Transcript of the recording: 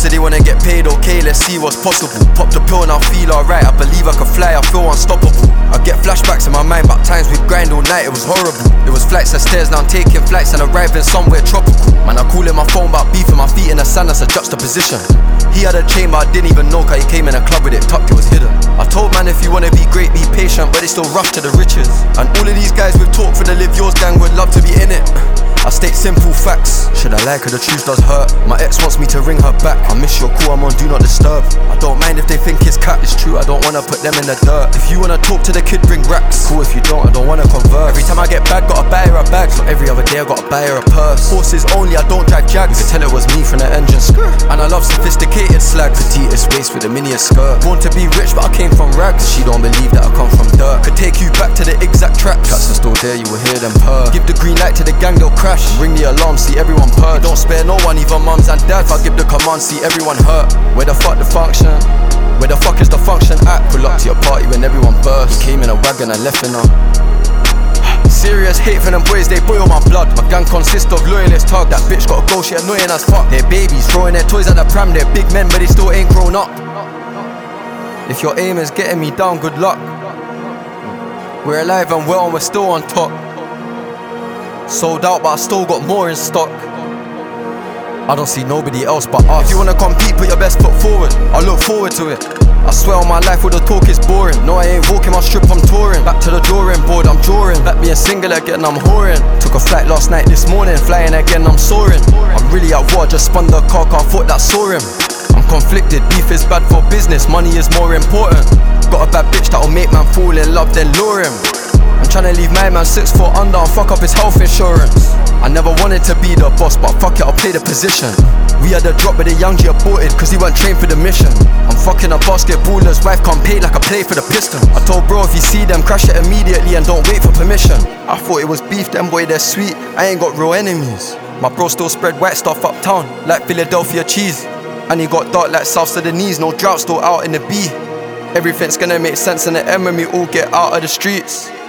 they wanna get paid, okay, let's see what's possible. Pop the pill and I feel alright, I believe I can fly, I feel unstoppable. I get flashbacks in my mind about times we'd grind all night, it was horrible. It was flights of stairs, now I'm taking flights and arriving somewhere tropical. Man, I call in my phone about beefing my feet in the sand, that's a juxtaposition. He had a chain but I didn't even know, cause he came in a club with it tucked, it was hidden. I told man if you wanna be great, be patient, but they still rush to the riches. And all of these guys with talk for the live yours gang would love to be in it. I state simple facts. Should I like her? The truth does hurt. My ex wants me to ring her back. I miss your call, I'm on do not disturb. I don't mind if they think it's cat, it's true, I don't wanna put them in the dirt. If you wanna talk to the kid, bring racks. Cool, if you don't, I don't wanna converse. Every time I get bad, gotta buy her a bag. So every other day I gotta buy her a purse. Horses only, I don't drive Jags. You could tell it was me from the engine. And I love sophisticated slag. Petite waist with a miniature skirt. Born to be rich, but I came from rags. She don't believe that I come from dirt. Could take you back to the exact tracks. Tracks are still there, you will hear them purr. Give the green light to the gang, they'll crash. Ring the alarm, see everyone purge. Don't spare no one, even mums and dads. If I give the command, see everyone hurt. Where the fuck the function? Where the fuck is the function at? Pull up to your party when everyone burst. Came in a wagon and left in a serious hate for them boys, they boil my blood. My gang consists of loyalist tug. That bitch gotta go, she annoying as fuck. They're babies, throwing their toys at the pram. They're big men, but they still ain't grown up. If your aim is getting me down, good luck. We're alive and well and we're still on top. Sold out, but I still got more in stock. I don't see nobody else but us. If you wanna compete, put your best foot forward. I look forward to it. I swear on my life, all the talk is boring. No, I ain't walking my strip, I'm touring. Back to the drawing board, I'm drawing. Back being single again, I'm whoring. Took a flight last night, this morning, flying again, I'm soaring. I'm really at war, just spun the car, can't foot that saw him. I'm conflicted, beef is bad for business, money is more important. Got a bad bitch that'll make man fall in love, then lure him. I'm tryna leave my man 6 foot under and fuck up his health insurance. I never wanted to be the boss, but fuck it, I'll play the position. We had a drop with a young G aborted, cause he weren't trained for the mission. I'm fucking a basketballer's wife, can't pay like I play for the Pistons. I told bro if you see them, crash it immediately and don't wait for permission. I thought it was beef, them boy, they're sweet, I ain't got real enemies. My bro still spread white stuff uptown, like Philadelphia cheese. And he got dark like South Sudanese, no drought, still out in the B. Everything's gonna make sense in the end when we all get out of the streets.